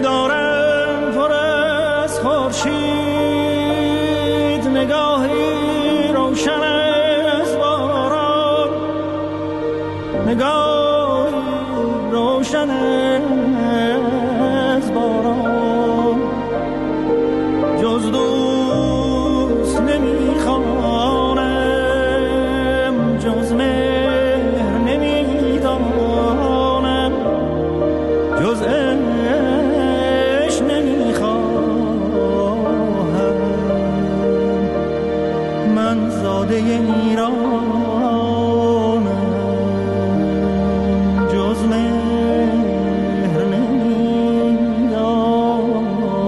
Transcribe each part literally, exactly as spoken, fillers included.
دارم پر از خورشید، نگاهی روشن از باران، نگاهی روشن از باران. جز دوست نمیخوانم، جز مهر نمیدانم، جز عشق نمیخواهم. من زاده ایرانم، جز مهر نمیدانم.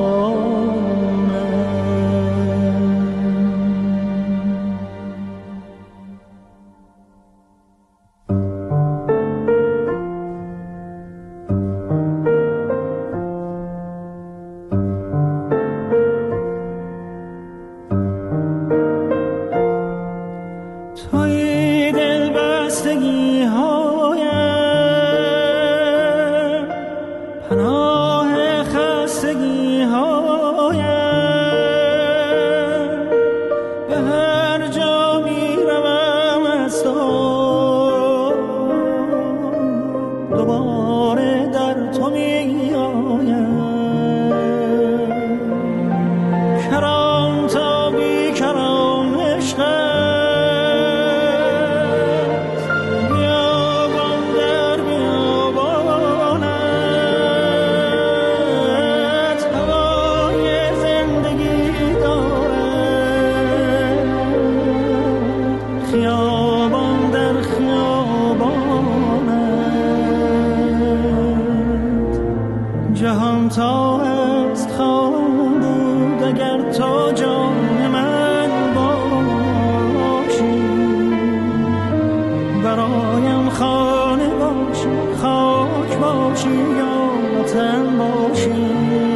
توی دل بستگی هایم، پناه خستگی هایم. به هر جا می روم از تو، دوباره در تو می آیم. کران تا بی کران عشقم، جهان تا است خواهم بود اگر تو جان من باشی. برایم خانه باشی، خاک باشی یا وطن باشی.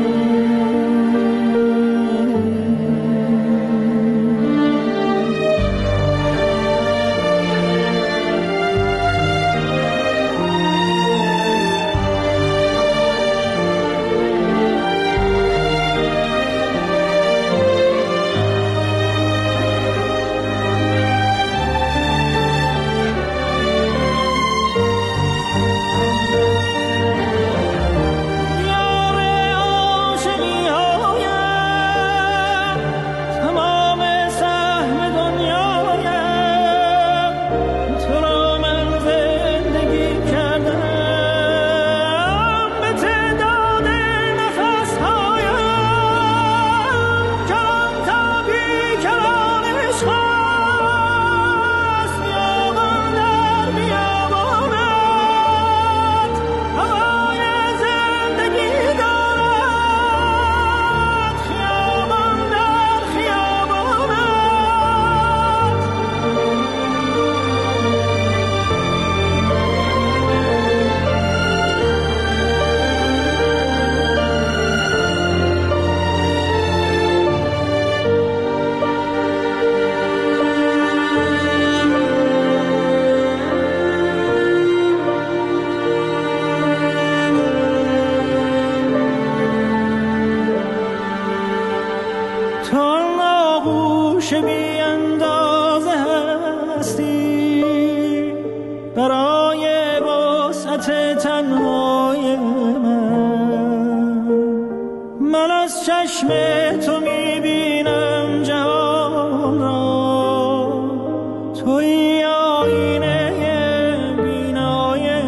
بی اندازه هستی برای وسعت تنهای من. من از چشم تو میبینم جهان را، توی آینه بینای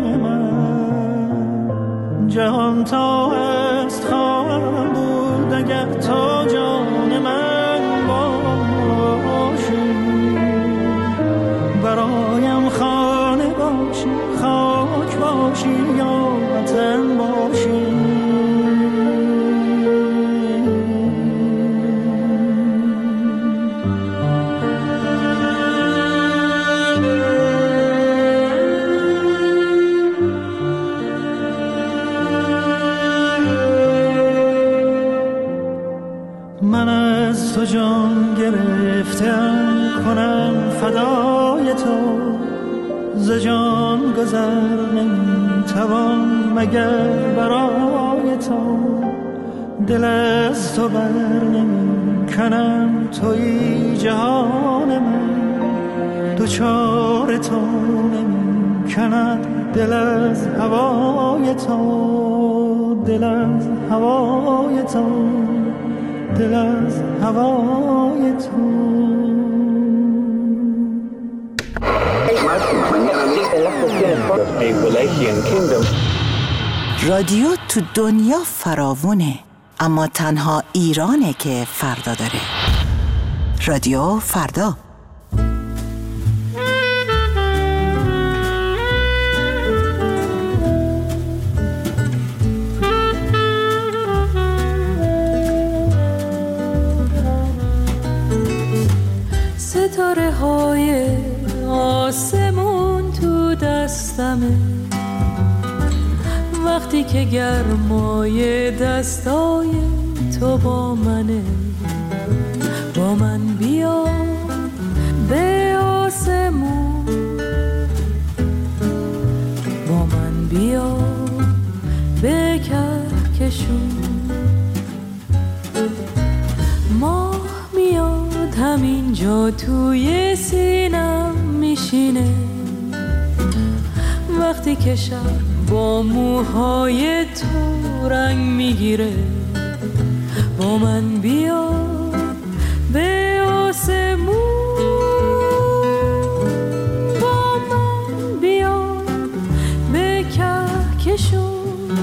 من. جهان تا هست خواهم بود اگر تو جان من برایم خانه باشی، خاک باشی یا وطن باشی. من از تو جان گرفتم کنم فدای تو، ز جان گذر نمیتوان مگر برای تو دل از تو بر نمی کنم، توی جهان من دوچار تو نمی کند. دل از هوای تو، دل از هوای تو، دل از هوای تو. رادیو تو دنیا فراوونه، اما تنها ایرانه که فردا داره. رادیو فردا. ستاره های آسمون تو دستمه، وقتی که گرمای دستای تو با منه. با من بیا به آسمون، با من بیا به کهکشون. ماه میاد همینجا توی سینم میشینه، وقتی که شب با موهای تو رنگ میگیره. با من بیا به آسمون، با من بیا به کهکشون.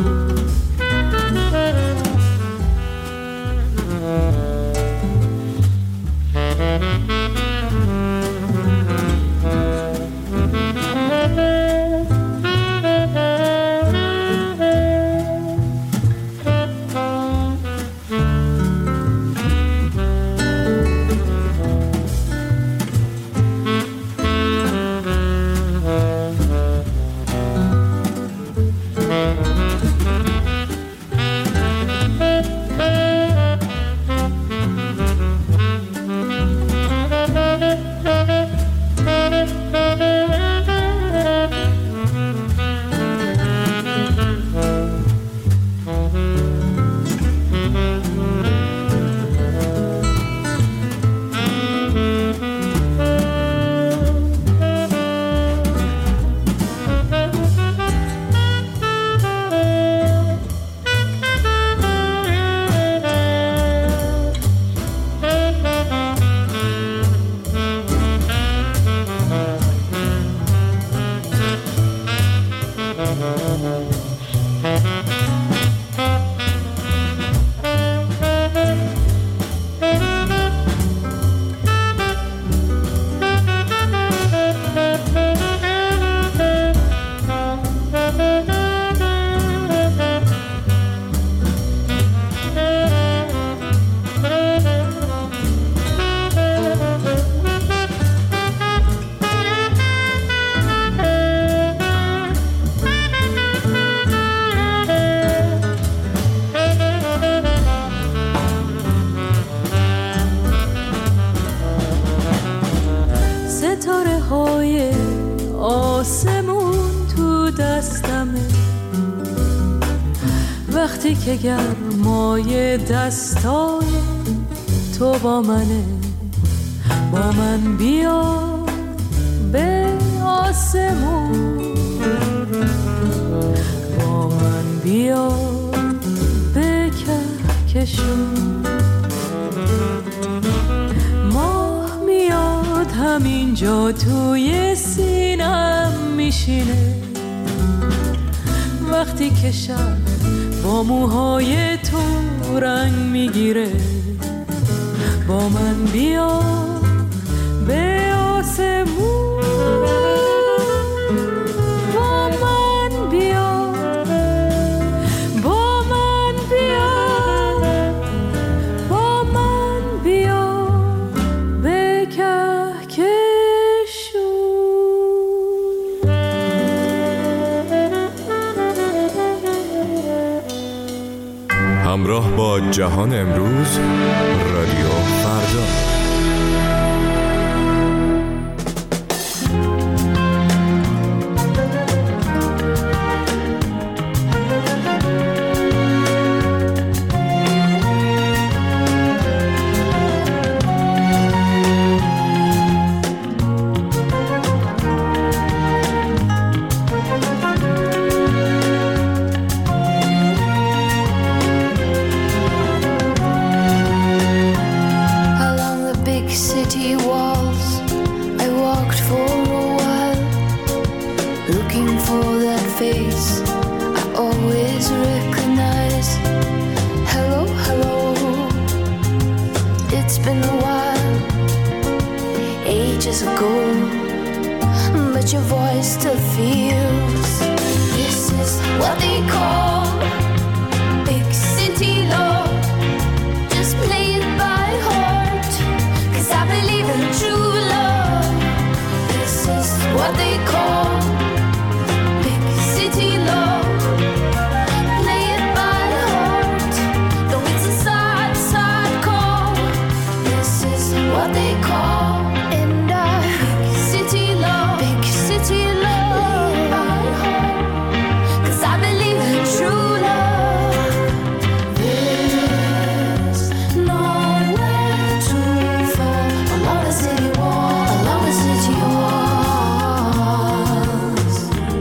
وقتی که گرمای دستای تو با منه. با من بیا به آسمون، با من بیا به کهکشون. ماه میاد همینجا توی سینم میشینه، وقتی که شب با موهای تو رنگ میگیره. با من بیا به آسمون، با من بیا، با من بیا، با من بیا به کهکشون. همراه با جهان امروز، رادیو فردا. been a while, ages ago, but your voice still feels. This is what they call big city love. Just play it by heart, 'cause I believe in true love. This is what they call big city love. Play it by heart, though it's a sad, sad call. This is what they call and I big city love, big city love. By heart, 'cause I believe in true love. There's nowhere to fall along the city wall, along the city walls.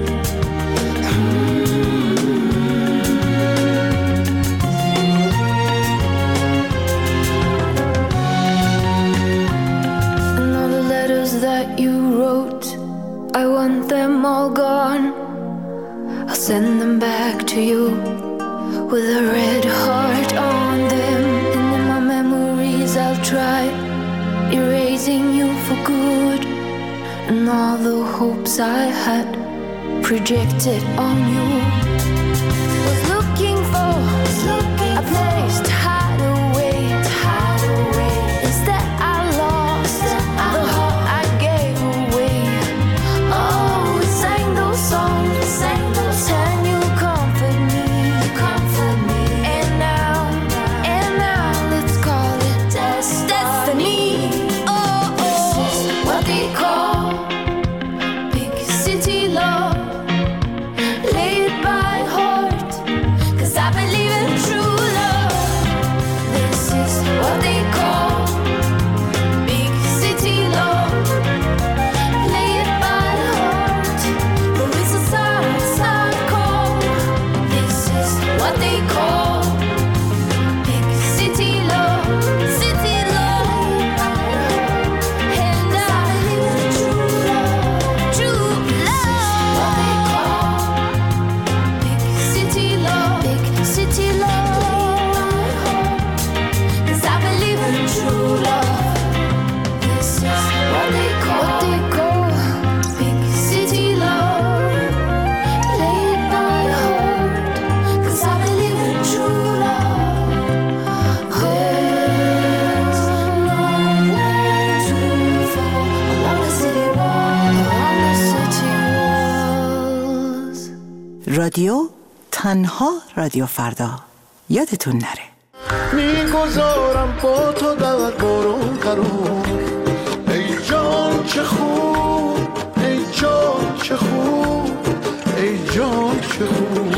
And all the letters that you wrote, I want them all gone. I'll send them back to you with a red heart on them. And in my memories I'll try erasing you for good, and all the hopes I had projected on you. Was looking for a place to hide away, to hide away. Instead I lost the heart I gave away. Oh, we sang those songs, we sang those, and you comfort me, you comfort me. And now, and now let's call it des- destiny. Oh, oh, this is what they call big city love. Play it by heart, 'cause I believe in true love. This is what they call big city love. Play it by heart, though it's a sad, sad call. This is what they call big city love, city love. And I believe in true love, true love. What they call big city love, big city love. 'Cause I believe in true love. This is what they call, what they call big city love. Play it by heart, 'cause I believe in true love. There's nowhere to fall along the city wall, along the city walls. رادیو تنها رادیو فردا. یادتون نره. میگذارم با تو در بارون قرار. ای جان چه خوب، ای جان چه خوب، ای جان چه خوب.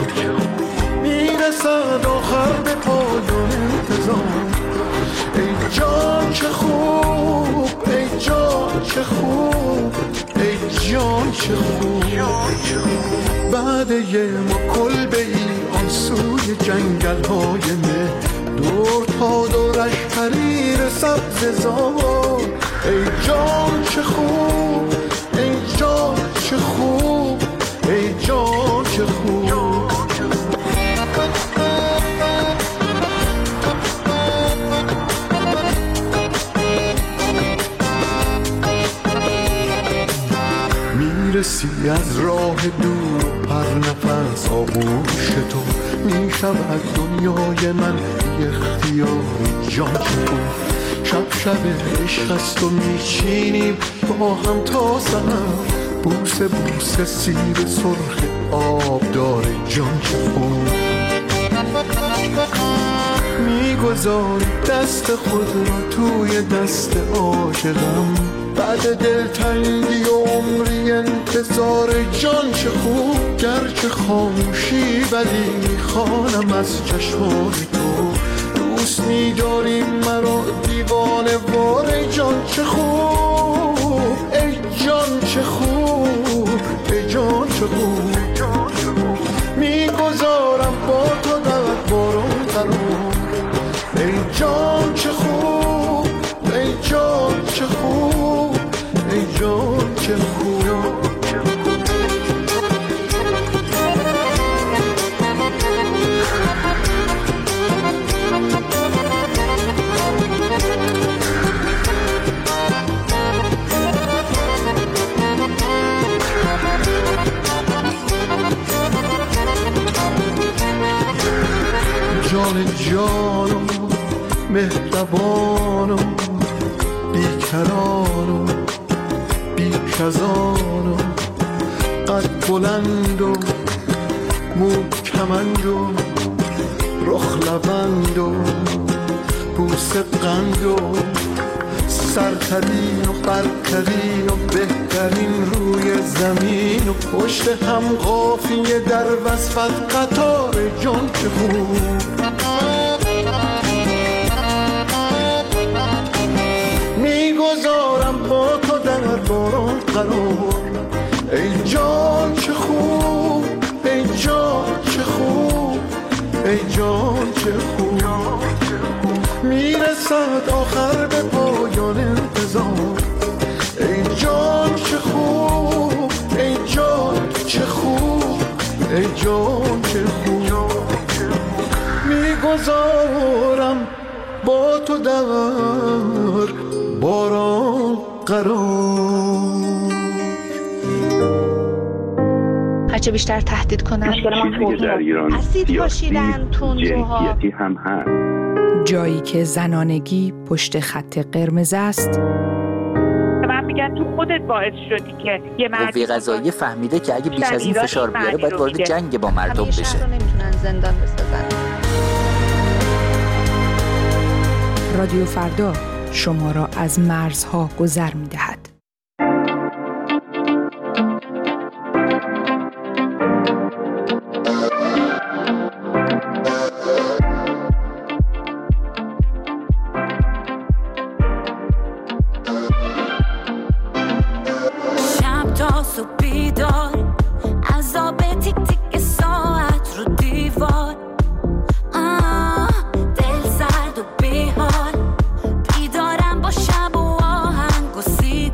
میرسد آخر به پایان انتظار. ای جان چه خوب، ای جان چه خوب، ای جان چه خوب. بعد یه ما کلبه ای آن سوی جنگل های مه، دور تا دورش حریر سبز زار. ای جان چه خوب، ای جان چه خوب، ای جان چه خوب. میرسی از راه دور پر نفس آغوش تو، میشود دنیای من بی اختیار جان تو. شب شب عشق است و میچینیم با هم تا سحر، بوسه بوسه سیر سرخ آب داره جان تو. میگذاری دست خود را توی دست عاشقم، بعد دلتنگی و عمری انتظار جان چه خوب. گرچه خاموشی ولی میخوانم از چشمان تو، دوست می‌داری مرا دیوانه وار. جان چه خوب، ای جان چه خوب، ای جان چه خوب. میگذارم با تو در بارون قرار. ای جان چه خوب، ای جان چه خوب، ای جان چه خوب. جان جانم مهربانم بیکرانم بیکزانم قد بلند و مو کمند و رخ لبند و بوس قند و سرترین و برترین و بهترین روی زمین و پشت هم قافیه در وصفت قطار جان که خوب میگذارم با تو در باران قرار ای جان چه خوب ای جان چه خوب ای جان چه خوب میرسد آخر به پایان انتظار ای جان چه خوب ای جان چه خوب ای جان چه خوب میگذارم با تو در باران قرار هرچه بیشتر تهدید کنن چیزی در ایران اسید پاشیدن تندروها هم هست. جایی که زنانگی پشت خط قرمز است. من میگن تو خودت باعث شدی که یه مرد قوه قضاییه فهمیده که اگه بیش از این فشار بیاره باید وارد جنگ با مردم بشه. همیشه رو نمیتونن زندان بسازن. رادیو فردا شما را از مرزها گذر می‌دهد. شب تا صبح بیدار عذاب تیک تیک ساعت رو دیوار دل سرد و بیحال بیدارم با شب و آهنگ و سیگار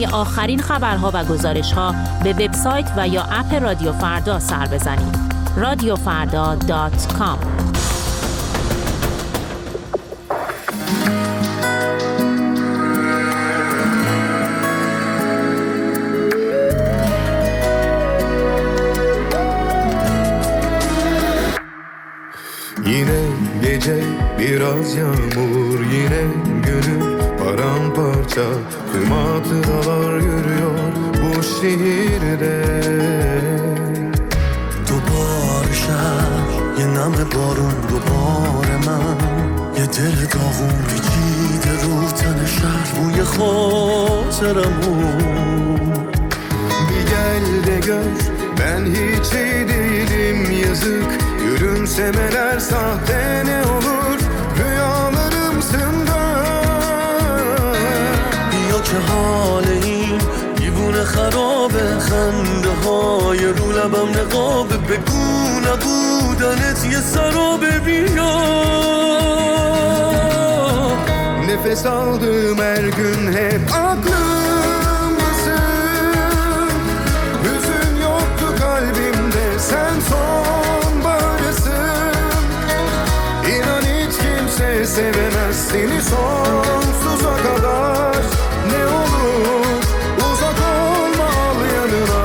آخرین خبرها و گزارش‌ها به وبسایت و یا اپ رادیو فردا سر بزنید. رادیو فردا دات کام. Yine gece biraz yağmur, yine gönül paramparça. Tüm hatıralar yürüyor bu şehirde. دوباره شب یه نم بارون، دوباره من یه دل داغون پیچیده رو تن شهر، بوی خاطرمون. Bir gel de gör ben hiç iyi değilim, yazık. Gülümsemeler sahte ne olur, rüyalarımsın da. بیا که حال این دیوونه خرابه، خنده های رو لبم نقابه، بگو نبودنت یه سرابه. بیا Nefes aldığım her gün hep aklımdasın. Hüzün yoktu kalbimde, sen sonbaharsın. İnan hiç kimse sevemez seni sonsuza kadar. Ne olur uzak olma, al yanına.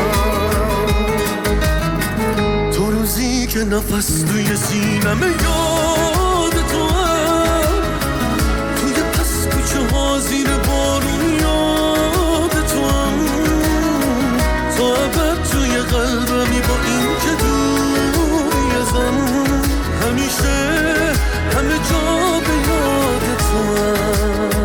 تو روزی که نفس توی سینمه یاد تو هم، توی پس کوچه ها زیر بارون یاد تو هم. تا ابد توی قلبمی با این که دوری ازم، همیشه همه جا به یاد تو هم.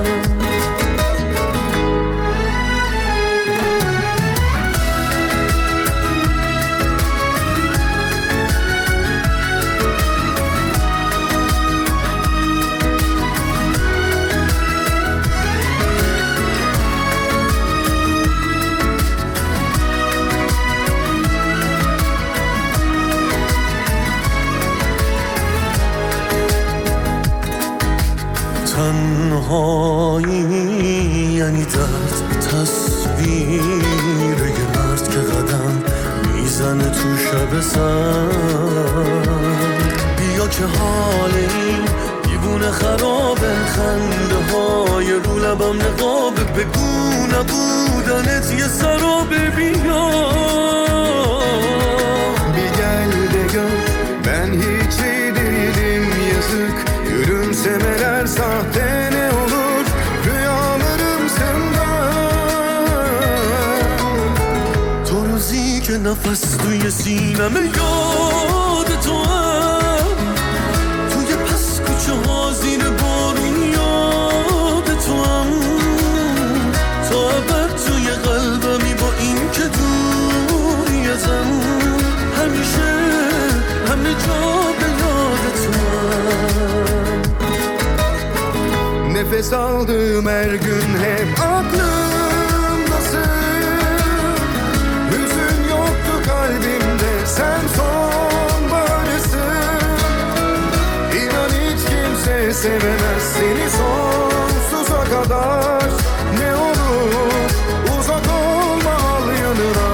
تنهایی یعنی درد، تصویر یه مرد که قدم میزنه تو شب سرد. بیا که حال این دیوونه خرابه، خنده های رو لبم نقابه، بگو نبودنت یه سرابه. بیا Bir gel de gör ben hiç iyi değilim, yazık. Gülümsemeler sahte ne olur, rüyalarımsın da. تو روزی که نفس توی سینمه یاد تو هم، توی پس کوچه ها زیر بارون یاد تو هم. تا ابد توی قلبمی با این که دوری ازم، همیشه همه جا به یاد تو هم. Nefes aldığım her gün hep aklımdasın. Hüzün yoktu kalbimde, sen sonbaharsın. İnan hiç kimse sevemez seni sonsuza kadar. Ne olur uzak olma, al yanına.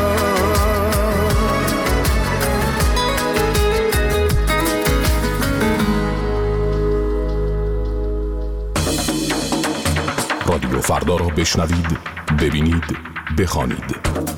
رادیو فردا را بشنوید، ببینید، بخوانید.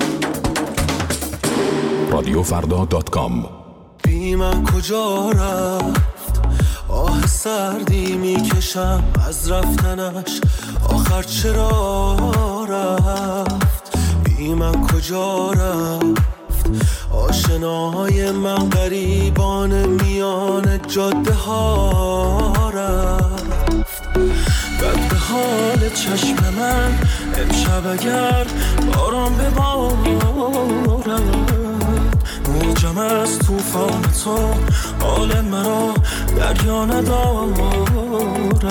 رادیو فردا دات کام. بی من کجا رفت، آه سردی میکشم از رفتنش، آخر چرا رفت. بی من کجا رفت، آشناهای من غریبان میان جاده ها رفت. بد به حال چشم من امشب اگر باران ببارد، موجم از توفان تو حال مرا دریا ندارد،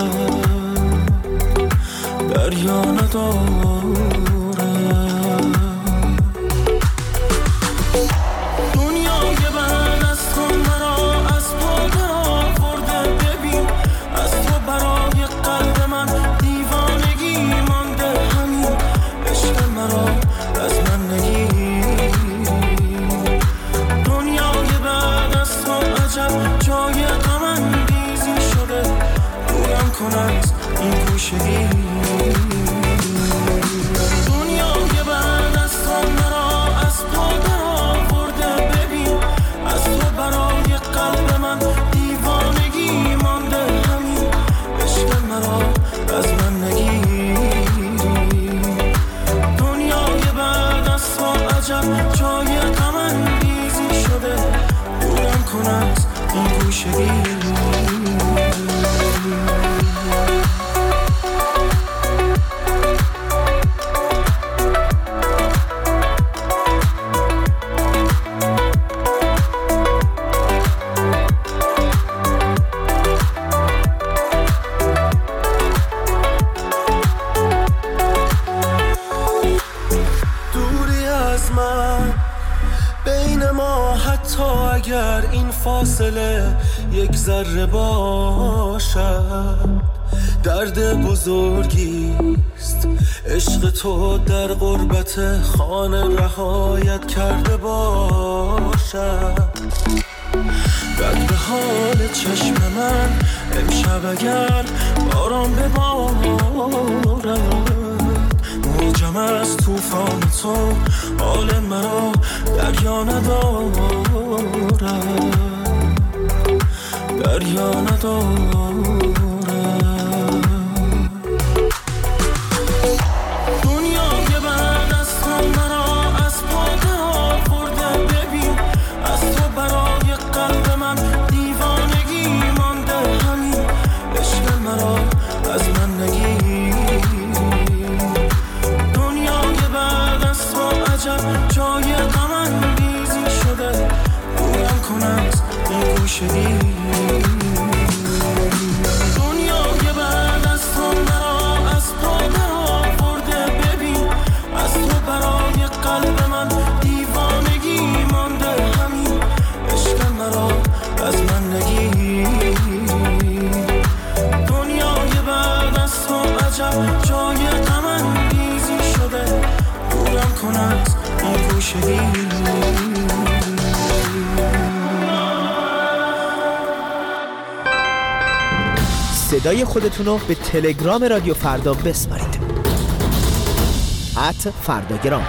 دریا ندارد. دنیای من از تو مرا از پا درآورده، ببین از تو برای قلب من دیوانگی مانده، همین عشق عجب جای غم انگیزی شده دورم کن از این گوشگی. اگر این فاصله یک ذره باشد درد بزرگیست. عشق تو در غربت خانه رهایت کرده باشد. بد به حال چشم من امشب اگر باران ببارد موجم از توفان تو حال مرا دریا ندارد دریا ندارد. دنیای بعد از تو مرا از پاده آورده ببین از تو برای قلب من دیوانگی مانده همین عشق مرا از من نگیر. دنیای بعد از تو عجب جای غم انگیزی شده دورم کن از این گوشگی. دنیای بعد از تو مرا از پاده آورده ببین از تو برای قلب من دیوانگی مانده همین عشق مرا از من نگیر. دنیای بعد از تو عجب جای غم انگیزی شده دورم کن از این گوشگی. صدای خودتون رو به تلگرام رادیو فردا بسپارید. ات فرداگرام.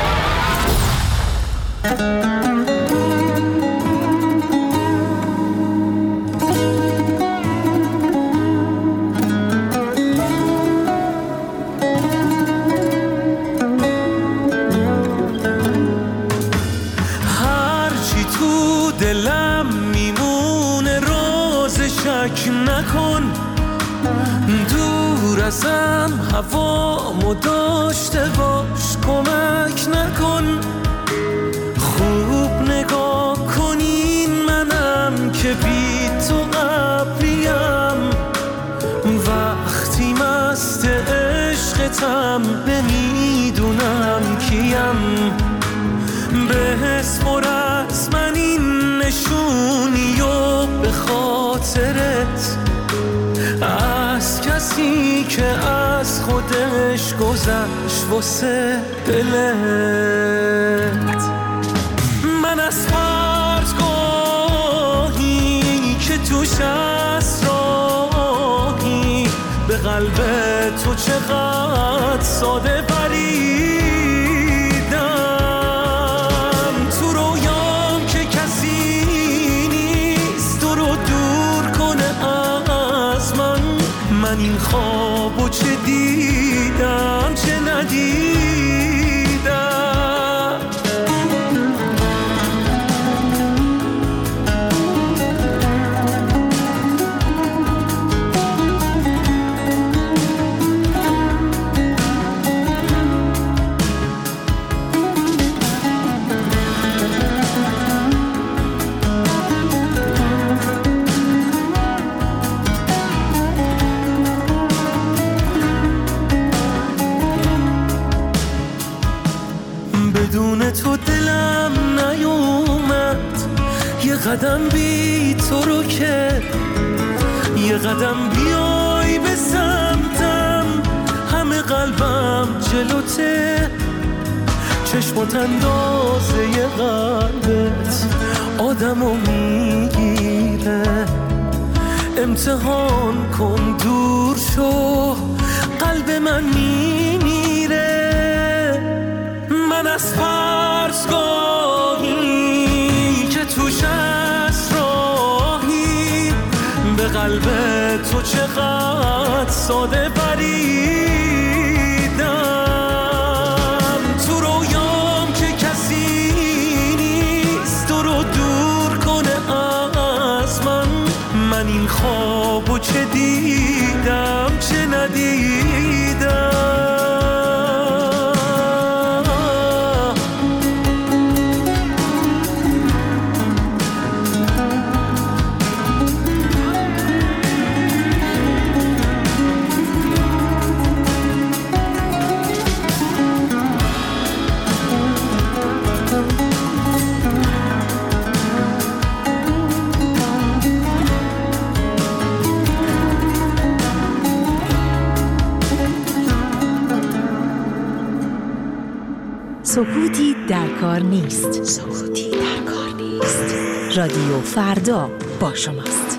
هرچی تو دلم میمونه روز شک نکن دور ازم هوامو داشته باش کمک نکن. خوب نگاه کنین منم که بی تو قبلیم وقتی مست عشقتم نمیدونم کیم. بسپر از من این نشونی و به خاطرت از کسی که از خودش گذشت واسه دلت. من از پرتگاهی که توش اسراری به قلب تو چقدر ساده بریدم. تو رویام که کسی نیست تو رو دور کنه از من. من این خوابو چه دیدم چه ندیدم. بدون تو دلم نیومد یه قدم بی تو رو که یه قدم بیای به سمتم همه قلبم جلوته. چشمات اندازه یه قلبت آدمو میگیره. امتحان کن دور شو قلب من میمیره. من از فرسگاهی که توش اسراهی به قلب تو چقدر ساده بریدم. تو رویام که کسی سکوتی در کار نیست. سکوتی در کار نیست. رادیو فردا با شماست.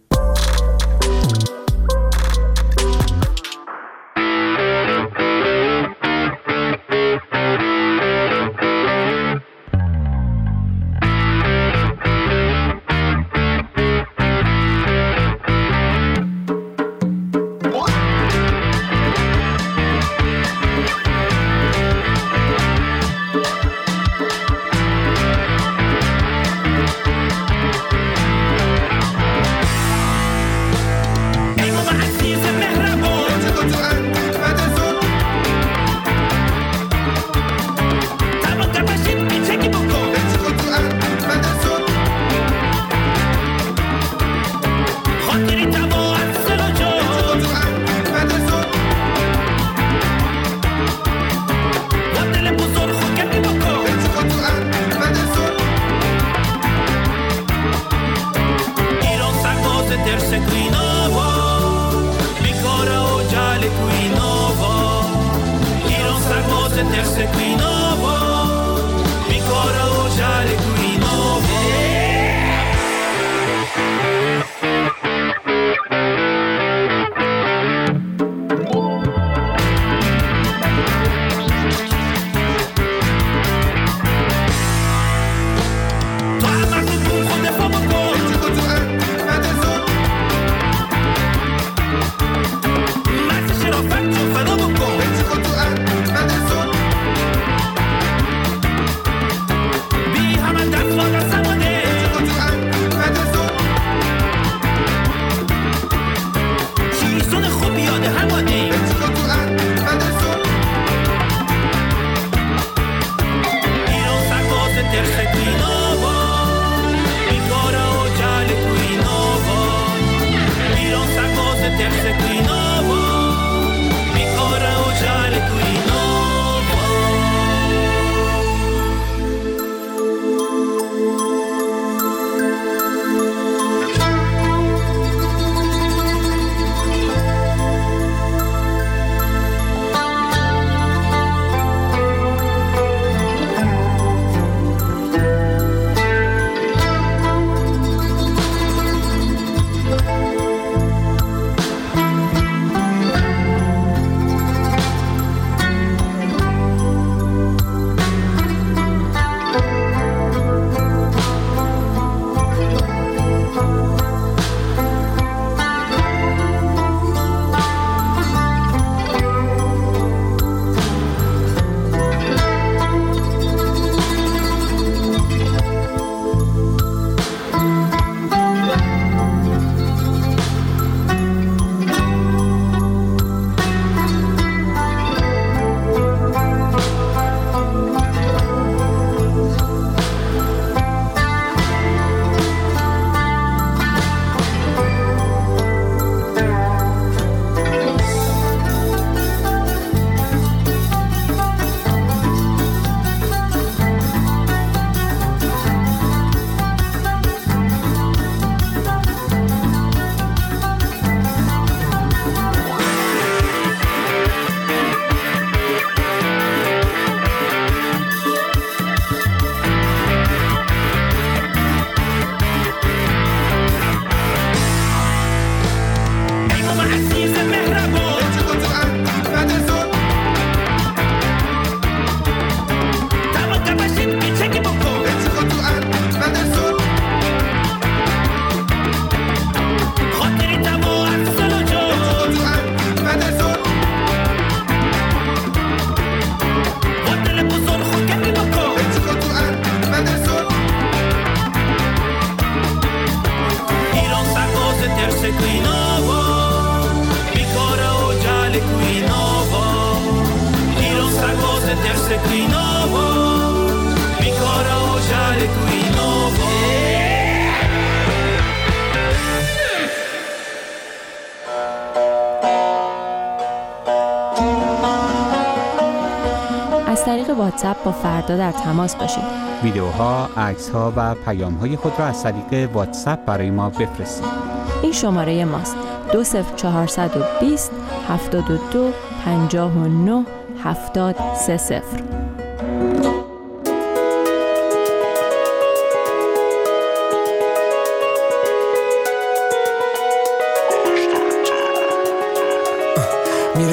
از طریق واتساپ با فردا در تماس باشید. ویدیوها، عکس‌ها و پیام‌های خود را از طریق واتساپ برای ما بفرستید. این شماره ماست: دو صفر چهارصد و بیست هفتاد و دو پنجاه و نه هفتاد سه صفر.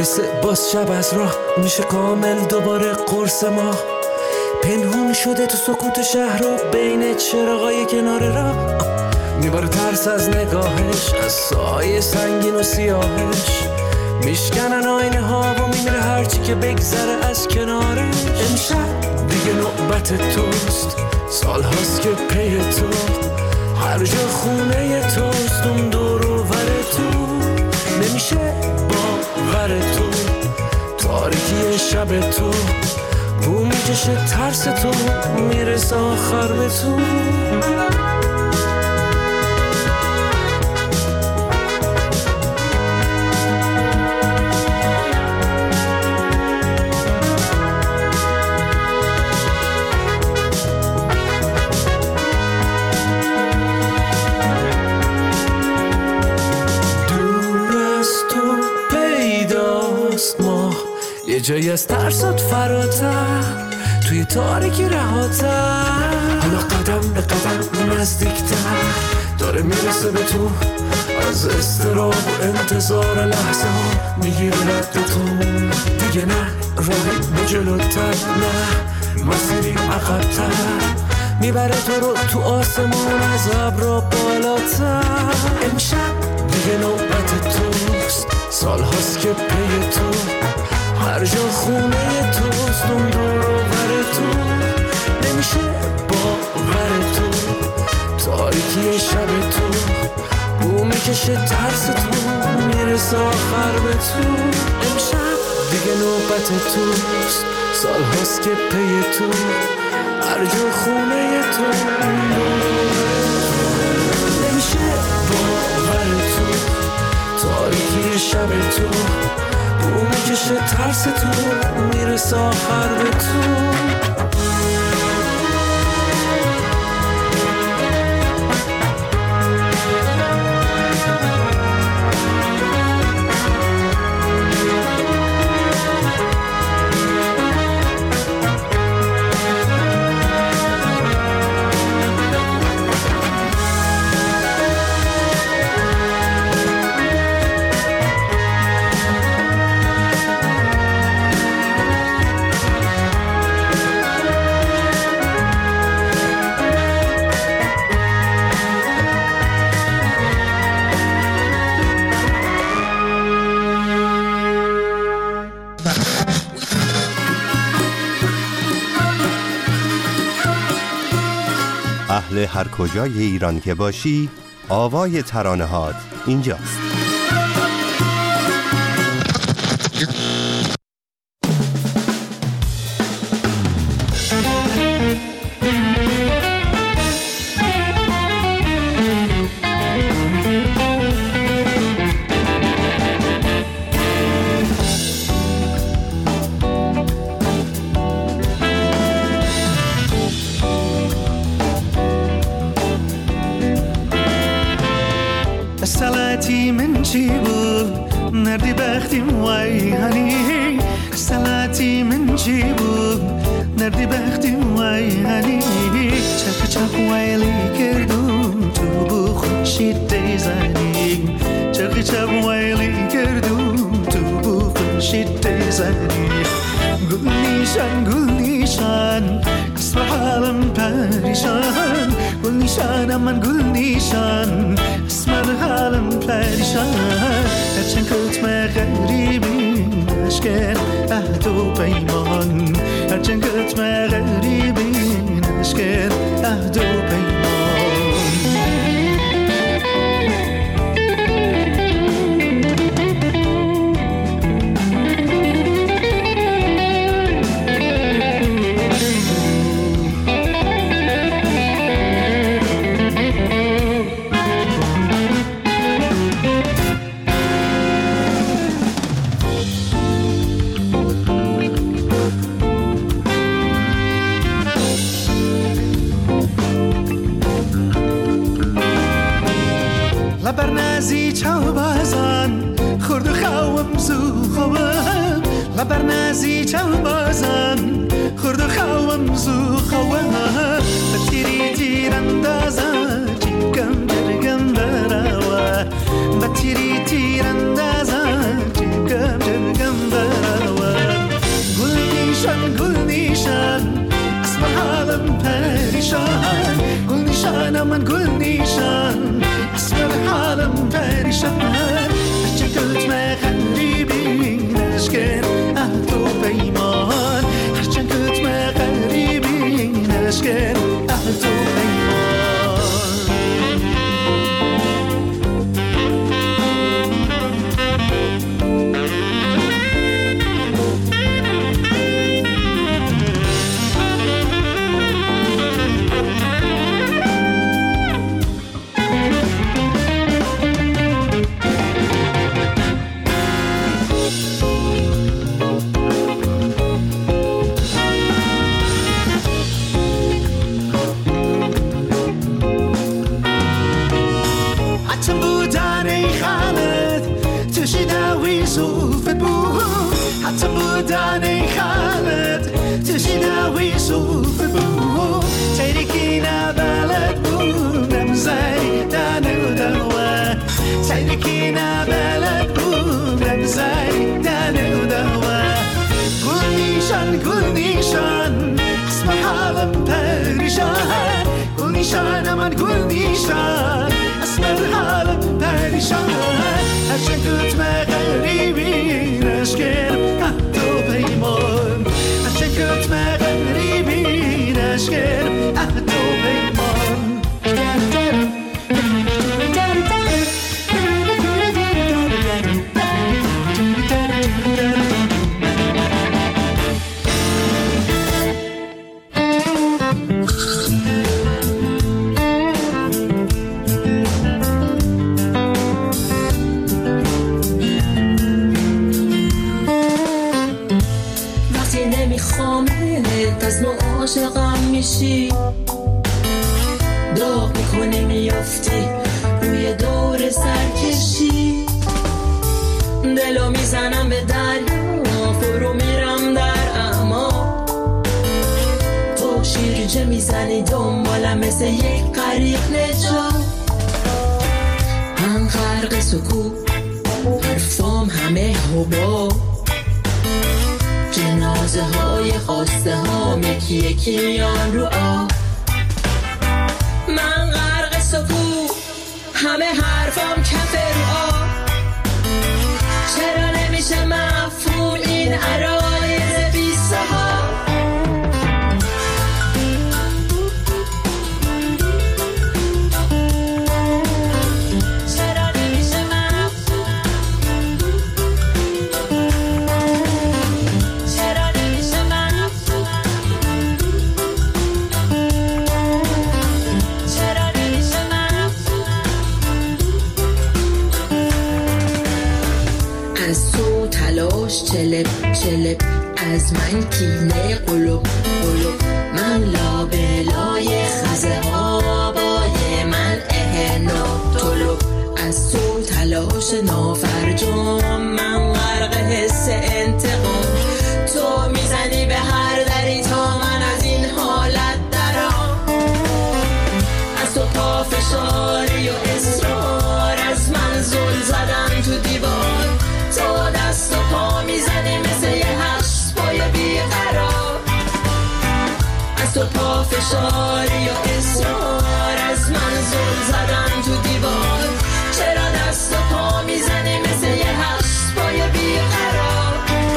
میرسه باز شب از راه میشه کامل دوباره قرص ما. پنهون شده تو سکوت شهر و بین چراغای کنار راه، میباره ترس از نگاهش، از سایه سنگین و سیاهش. میشکنن آینه ها و میمیره هرچی که بگذره از کنارش. امشب دیگه نوبت توست، سال هاست که پی تو، هر جا خونه توست، اون دور و ور تو. نمیشه باور تو، تاریکی شب تو، بو میکشه ترس تو، میرسه آخر به تو. یه جایی از ترسات فراتر، توی تاریکی رهاتر، حالا قدم به قدم نزدیکتر داره میرسه به تو. از استراب و انتظار لحظه ها میگیره رد تو. دیگه نه راهی به جلوتر، نه مسیری عقبتر، میبره تو رو تو آسمون از ابرا بالاتر. امشب دیگه نوبت توست، سال هاست که پی تو، هر جا خونه توست، اون دور و بر تو. نمیشه باور تو، تاریکی شب تو، بو میکشه ترس تو، میرسه آخر به تو. امشب دیگه نوبت توست، سال هاست که پی تو، هر جا خونه تو، اون دور و بر تو. نمیشه باور تو، تاریکی شب تو، بو میکشه ترس تو، میرسه آخر به تو. اهل هر کجای ایران که باشی، آوای ترانه‌هات اینجاست. سلعتی من چی بود نردی بختیم وای هنی، سلعتی من چی بود نردی بختیم وای هنی، چپ چپ ویلی کردم تو بو خوشی دیزنی، چپ چپ ویلی کردم تو بو خوشی دیزنی. گل نیشان گل نیشان اسم حالم پریشان، گل نیشان من گل نیشان اسم حالم پریشان. هرچند کتم غریبی نشکن عهد و پیمان، هرچند کتم غریبی نشکن عهد و پیمان. لبرنازی چاو بازان خورد و خوام زو خوام، لبرنازی چاو بازان خورد و خوام زو خوام. بتیری تیر اندازا چیکم جرگم براوا، بتیری تیر اندازا چیکم جرگم من گل نیشان اسمر حالم پریشان هرچه گلت مغریبی نشکن اهدو پیمان هرچه گلت مغریبی نشکن اهدو پیمان حتی بودن ای خالد تشیداوی صوف بو تیرکی نبلد بودم زیدن و دوه تیرکی نبلد بودم زیدن و دوه گل نیشان گل نیشان اسم حالم پریشان گل نیشان من گل نیشان اسم حالم پریشان هرچه گلت مغریبی نشکر اهدو پیمان هرچه گلت مغریبی نشکر اهدو پیمان عاشقم میشی داغ میکنی میافتی روی دور سرکشی دلو میزنم به دریا فرو میرم در اما تو شیرجه میزنی دنبالم مثل یک غریق نجات من غرق سکوت حرفام همه حبا جنازه های خواسته هام یکی یکی میان رو آب من غرق سکوت همه حرفام کف رو آب چرا نمیشه مفهوم این عرایض بی صحاب چلب چلب از من کینه قلوب قلوب من لابلای خزه ها بای من اهنا طلوب از تو تلاش نافرجام من غرق حس انتقام تو میزنی به هر دری تا من از این حالت درام از تو پافشاری و اصرار از من زل زدن تو دیوار تو دست و پا میزنی مثل یه هشت پای بیقرار از تو پافشاری و اصرار از من زل زدن تو دیوار چرا دست و پا میزنی مثل یه هشت پای بیقرار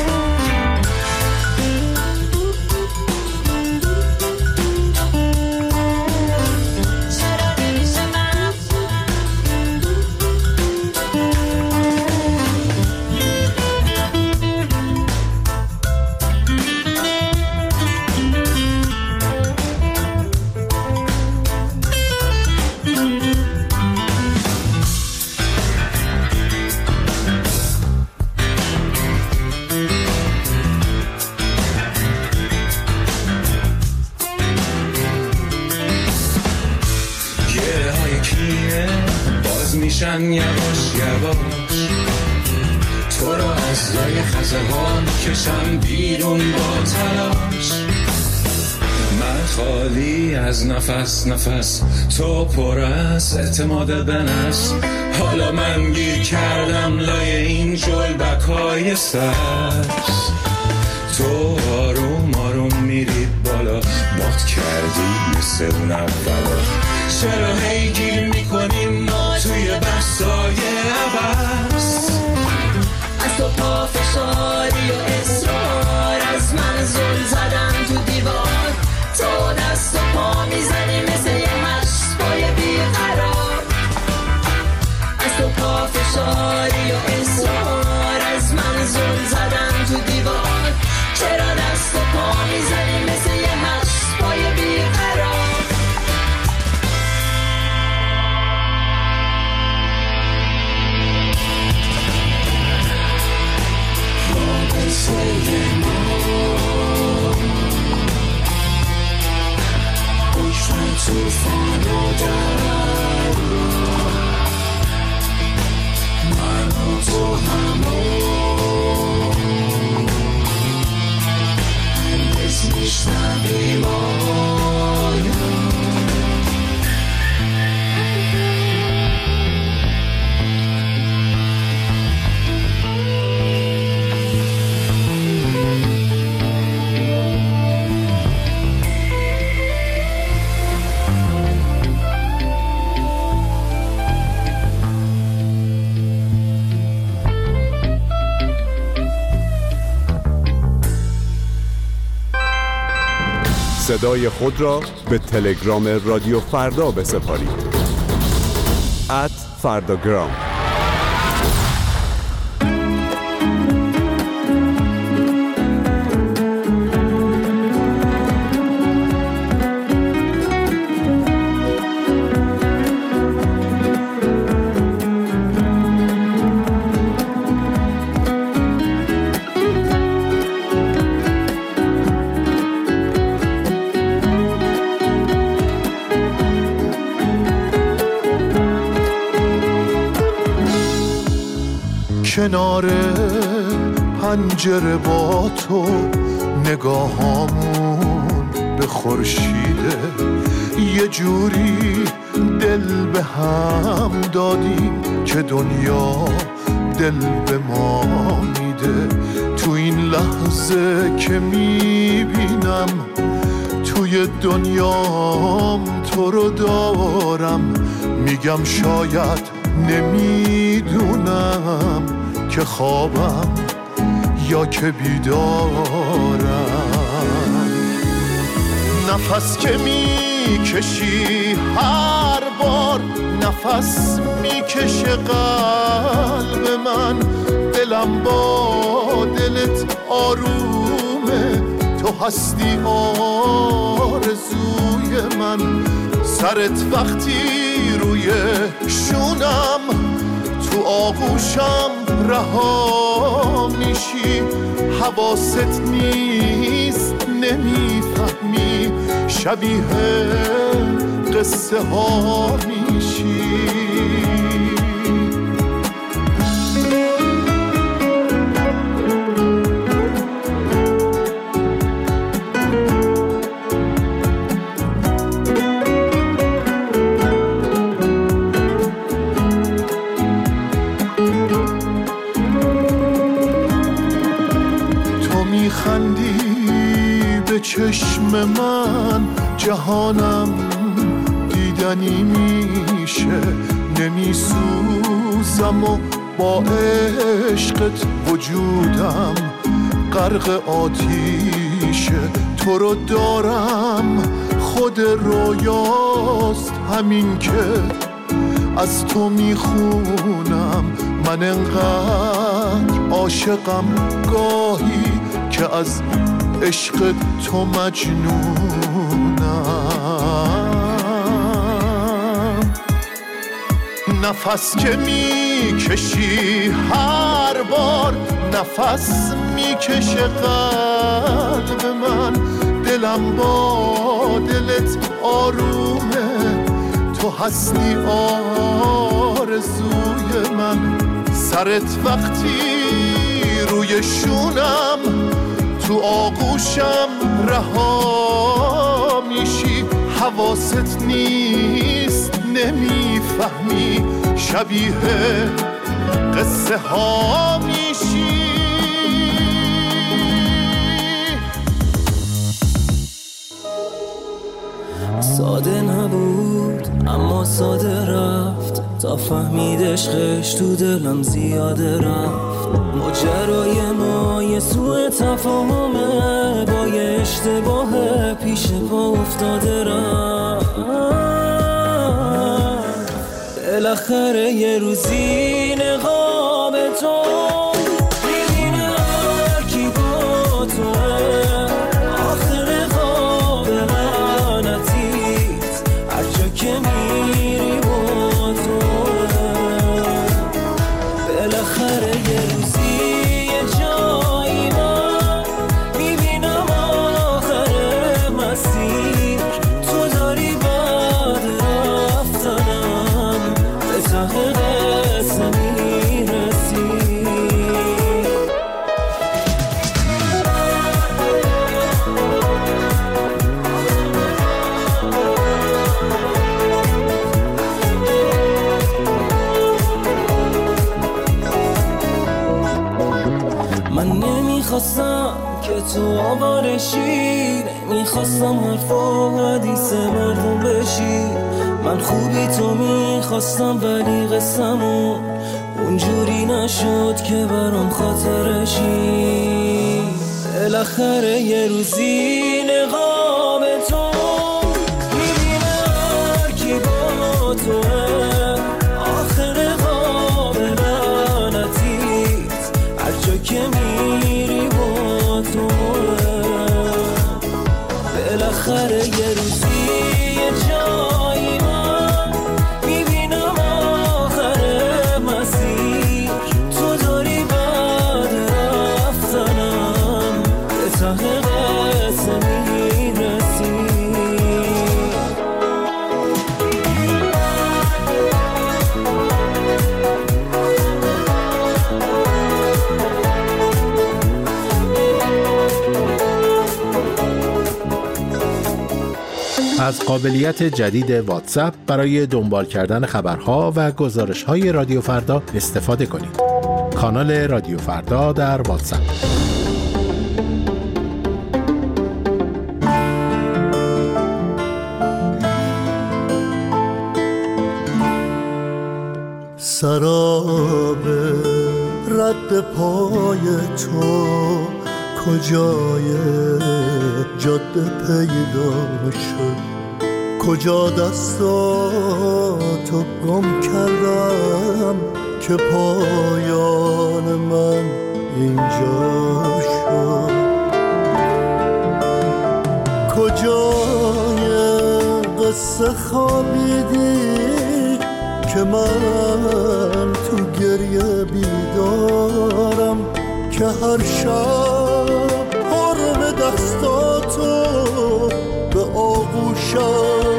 یواش یواش تو رو از لای خزهان کشم بیرون با تلاش من خالی از نفس نفس تو پر از اعتماد به نفس حالا من گیر کردم لای این جلبکای سبز تو آروم آروم میری بالا باد کردی مثل اون اولا چرا هی گیر میکنیم ما توی بحثای عباس؟ از تو پافشاری و اصرار، از من زل زدم تو دیوار، تو دست و پا میزنی مثل یه مشقای بیقرار. از تو پافشاری و اصرار، از من زل زدم تو دیوار، چرا دست و پا میزنی مثل یه مشقای بیقرار. توفان و درد من و تو همون هرگز میشنویم صدای خود را به تلگرام رادیو فردا بسپارید. ات فرداگرام. کنار پنجره با تو نگاهامون به خورشیده، یه جوری دل به هم دادیم که دنیا دل به ما میده. تو این لحظه که میبینم توی دنیام تو رو دارم، میگم شاید نمیدونم که خوابم یا که بیدارم. نفس که میکشی هر بار، نفس میکشه قلب من، دلم با دلت آرومه، تو هستی آرزوی من. سرت وقتی روی شونم، تو آغوشم رها میشی، حواست نیست نمیفهمی، شبیه قصه ها میشی. چشم من جهانم دیدنی میشه، نمیسوزم و با عشقت وجودم غرق آتیشه. تو رو دارم خود رویاست همین که از تو میخونم، من انقدر عاشقم گاهی که از عشق تو مجنونم. نفس که میکشی هر بار، نفس میکشه قلب من، دلم با دلت آرومه، تو هستی آرزوی من. سرت وقتی روی شونم، تو آغوشم رها میشی، حواست نیست نمیفهمی، شبیه قصه ها میشی. ساده نبود اما ساده رفت، تا فهمید عشقش تو دلم زیاده رفت. ماجرای ما یه سوء تفاهمه، با یه اشتباه پیش پا افتاده رفت. بالاخره یه روزی نقاب تو میبینه هر کی با توه، آخر نقاب لعنتیت هر جا که میری با توه. بالاخره یه روزی یه جایی من میبینم آخر مسیر تو داری بعد رفتنم به ته قصه میرسی. من نمیخواستم که تو آوارشی، نمیخواستم حرفا و حدیث مردم بشی. من خوبی تو میخواستم ولی قصمون اونجوری نشد که برام خاطرشی. بالاخره یه روزی نقاب تو میبینه هر کی با توه، آخر نقاب لعنتیت هر جا که میری با توه. بالاخره یه روزی یه جایی من میبینم آخر مسیر تو داری بعد رفتنم به ته قصه میرسی. از قابلیت جدید واتساپ برای دنبال کردن خبرها و گزارش‌های رادیو فردا استفاده کنید. کانال رادیو فردا در واتساپ. سراب رد پای تو کجای جاده پیدا شد، کجا دستاتو گم کردم که پایان من اینجا شد. کجای قصه خوابیدی که من تو گریه بیدارم، که هر شب حرم دستاتو به آغوشم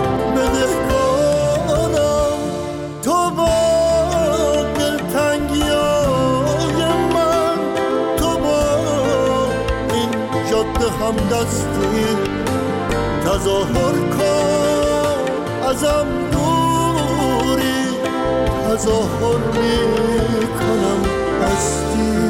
بدهکارم. تو با دلتنگیای من، تو با این جاده همدستی تظاهر کن ازم دوری، تظاهر میکنم هستی.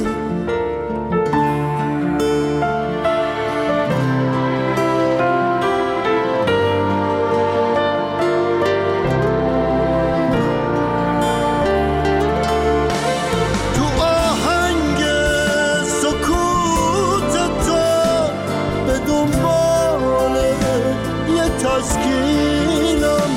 تسکینم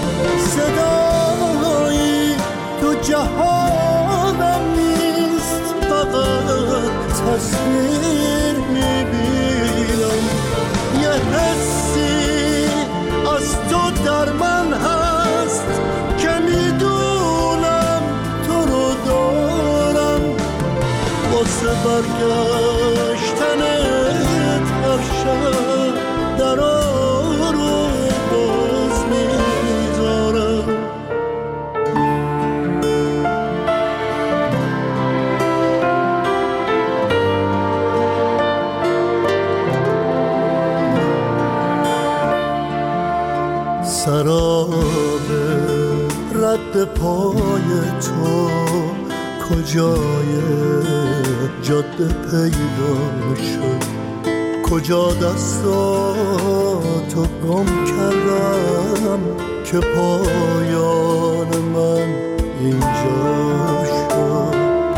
صدایی تو جهانم نیست، فقط تصویر میبینم. یه حسی از تو در من هست که میدونم تو رو دارم، واسه برگشتنت هر شب در سراب رد پای تو کجای جاده پیدا شد، کجا دستاتو گم کردم که پایان من اینجا شد؟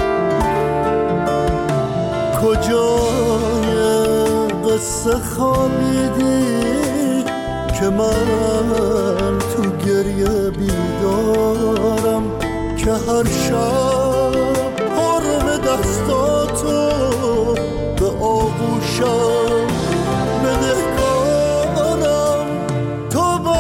کجای قصه خوابیدی که من تو گریه بیدارم که هر شب حرم دستاتو به آغوشم بدهکارم. تو با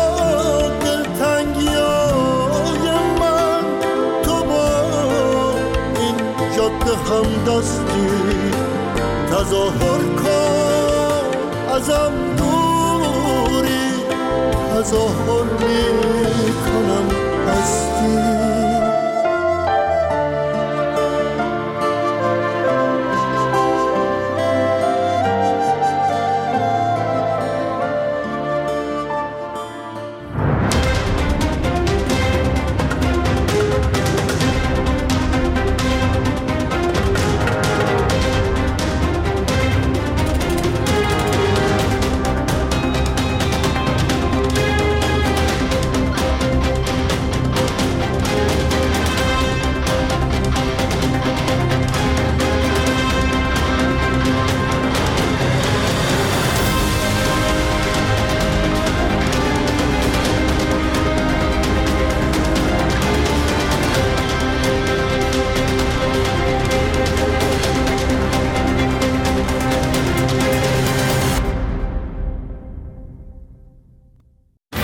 دلتنگیای من، تو با این جاده همدستی تظاهر کن ازم دوری، تظاهر می کنم هستی.